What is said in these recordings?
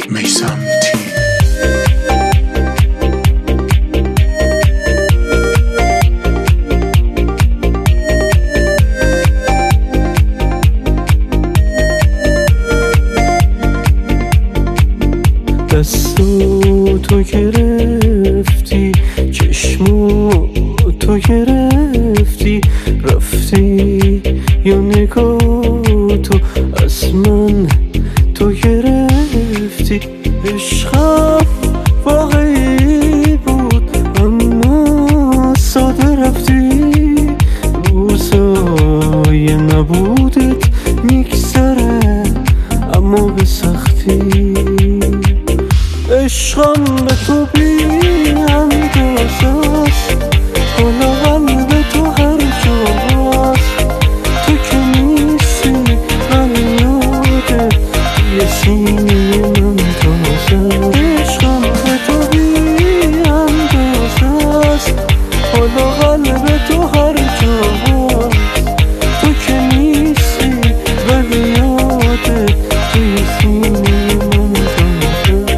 میثم تیم. دستو تو گرفتی، چشمو تو گرفتی، رفتی یا نگاه تو از من تو گرفتی. عشقم واقعی بود اما ساده رفتی، روزای نبودت میگذره اما به سختی. عشقم به تو بی اندازه است، حالا قلب تو هر جاست. تو که نیستی من یادت یه سینه من تازه. عشقم به تو بی اندازه است، حالا قلب تو هر جاست. تو که نیستی ولی یادت یه سینه من تازه.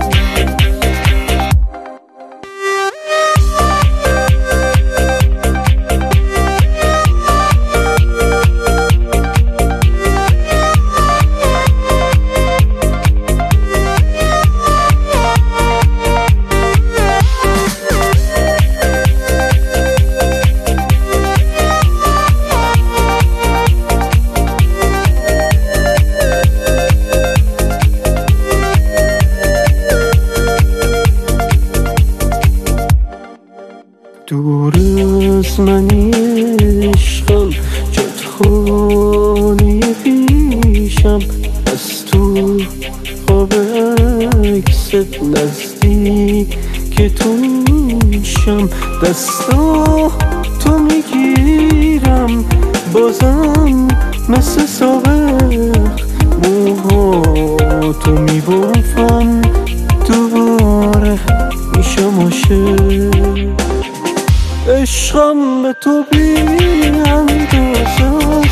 دور از منی عشقم، جد خانه پیشم، از تو خواب عکست نزدیک تو میشم. دستا تو میگیرم بازم مثل سابق، موها تو میبافم دوباره میشم عاشق. عشقم به تو بی اندازه